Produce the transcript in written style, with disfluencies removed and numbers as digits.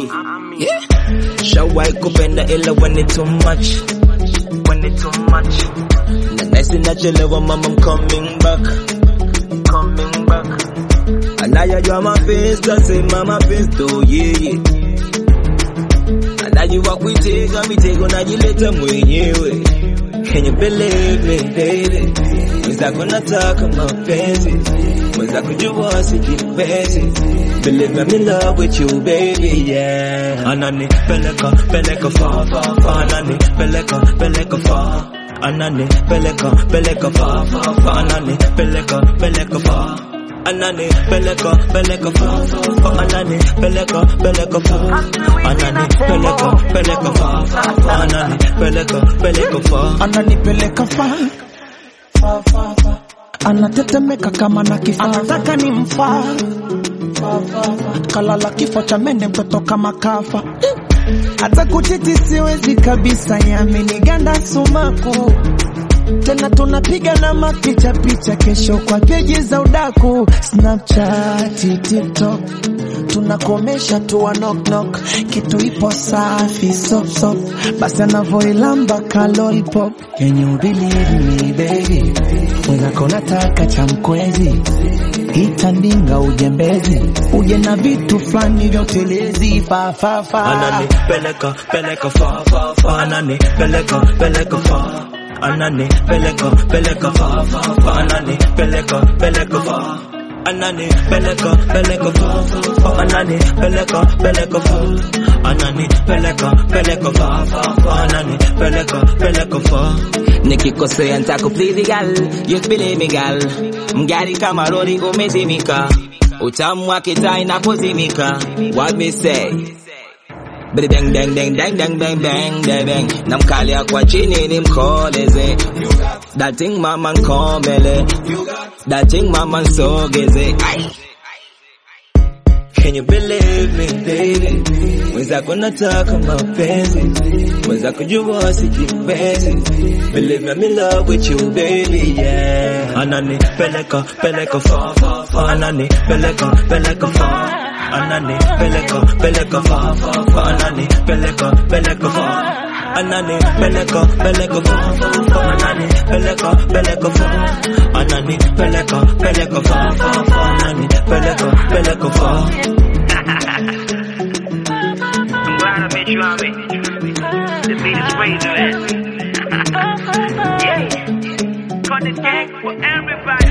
Yeah. Shawai kupenda ila when it too much. When it too much. Na nice nachelewa mama, I'm coming back. Coming back. Anayajua mapenzi, asema mapenzi oh yeah. Anajua kuitega mitego najileta mwenyewe. Can you believe me baby? Mwenzako nataka mapenzi, mwenzako jua sikipenzi. Believe me, I'm in love with you baby, yeah. Anani peleka far, far, far. Anani peleka far. Anani peleka far, far, far. Anani peleka far. Anani peleka far, far, far. Anani peleka far. Anani peleka far, far, far. Anani peleka far. Anani peleka far, far, far, far. Anatetemeka kama na kifaa, anataka ni mfaa. Kalala kifo cha mende mtoto kama kafa. Hata kuchiti siwezi kabisa, yameniganda sumaku. Tena tunapiga na mapicha picha, kesho kwa peji za udaku. Snapchat, TikTok, tunakomesha tuwa knock knock. Kitu ipo safi, soft soft, basi anavoilamba ka lollipop. Can you believe me baby? Mwenzako nataka cha mkwezi, itandinga ujembezi, uje na vitu flani vya utelezi. Fa fa fa. Anani peleka far, far, far. Anani peleka far. Anani peleka far, far, far. Anani peleka far. Anani peleka far, far, far. Anani peleka far. Anani peleka far, far, far. Anani peleka far. Nikikosea nitakuplizi gal, just believe me gal. Mgari kama lori umezimika, utamu wake taa inapozimika. What me say? Bang bang bang bang bang bang bang bang. Namkalia kwa chini nimkoleze. That thing mama nkombele, that thing mama nsogeze. Can you believe me baby? Mwenzako nataka mapenzi, mwenzako jua sikipenzi. Believe me, I'm in love with you baby, yeah. Anani peleka far, far, far. Anani peleka far. Anani peleka far, far, far. Anani peleka far. Anani peleka far, far, far. Anani peleka far. Anani peleka far, far, far. Anani peleka far. I'm glad I met you, Ami. The beat is razor. Yeah. Cut the cake for everybody.